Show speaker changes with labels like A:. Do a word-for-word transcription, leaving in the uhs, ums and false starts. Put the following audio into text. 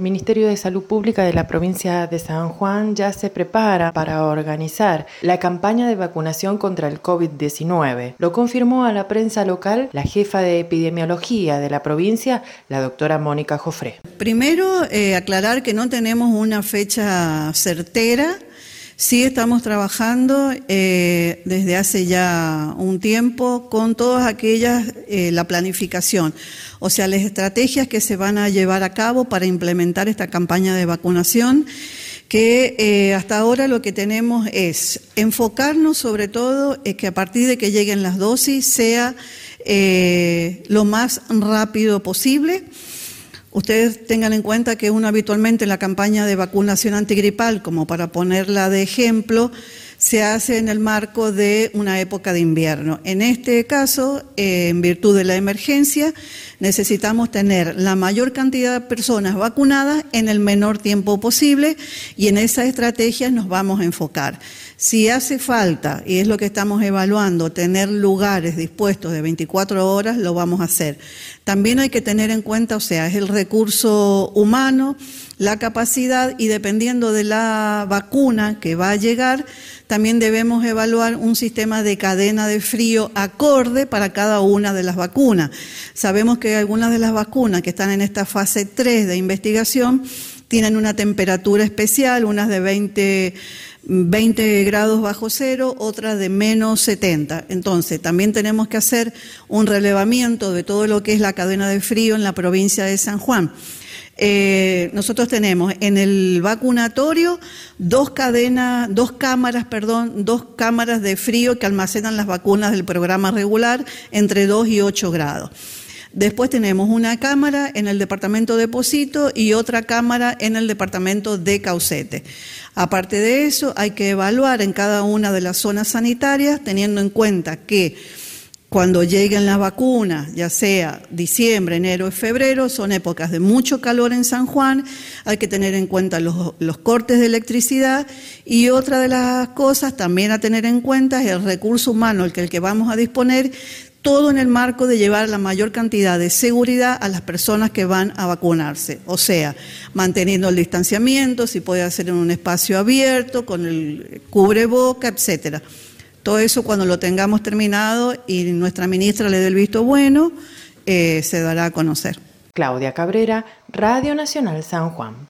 A: El Ministerio de Salud Pública de la provincia de San Juan ya se prepara para organizar la campaña de vacunación contra el COVID diecinueve. Lo confirmó a la prensa local la jefa de epidemiología de la provincia, la doctora Mónica Jofré.
B: Primero, eh, aclarar que no tenemos una fecha certera. Sí estamos trabajando eh, desde hace ya un tiempo con todas aquellas, eh, la planificación, o sea, las estrategias que se van a llevar a cabo para implementar esta campaña de vacunación, que eh, hasta ahora lo que tenemos es enfocarnos sobre todo es que a partir de que lleguen las dosis sea eh, lo más rápido posible. Ustedes tengan en cuenta que uno habitualmente en la campaña de vacunación antigripal, como para ponerla de ejemplo, se hace en el marco de una época de invierno. En este caso, eh, en virtud de la emergencia, necesitamos tener la mayor cantidad de personas vacunadas en el menor tiempo posible y en esas estrategias nos vamos a enfocar. Si hace falta, y es lo que estamos evaluando, tener lugares dispuestos de veinticuatro horas, lo vamos a hacer. También hay que tener en cuenta, o sea, es el recurso humano, la capacidad y dependiendo de la vacuna que va a llegar, también debemos evaluar un sistema de cadena de frío acorde para cada una de las vacunas. Sabemos que algunas de las vacunas que están en esta fase tres de investigación tienen una temperatura especial, unas de veinte, veinte grados bajo cero, otras de menos setenta. Entonces, también tenemos que hacer un relevamiento de todo lo que es la cadena de frío en la provincia de San Juan. Eh, nosotros tenemos en el vacunatorio dos cadenas, dos cámaras, perdón, dos cámaras de frío que almacenan las vacunas del programa regular entre dos y ocho grados. Después tenemos una cámara en el departamento de Pocito y otra cámara en el departamento de Caucete. Aparte de eso, hay que evaluar en cada una de las zonas sanitarias, teniendo en cuenta que cuando lleguen las vacunas, ya sea diciembre, enero y febrero, son épocas de mucho calor en San Juan, hay que tener en cuenta los, los cortes de electricidad y otra de las cosas también a tener en cuenta es el recurso humano, el que, el que vamos a disponer, todo en el marco de llevar la mayor cantidad de seguridad a las personas que van a vacunarse, o sea, manteniendo el distanciamiento, si puede hacer en un espacio abierto, con el cubreboca, etcétera. Todo eso cuando lo tengamos terminado y nuestra ministra le dé el visto bueno, eh, se dará a conocer.
A: Claudia Cabrera, Radio Nacional San Juan.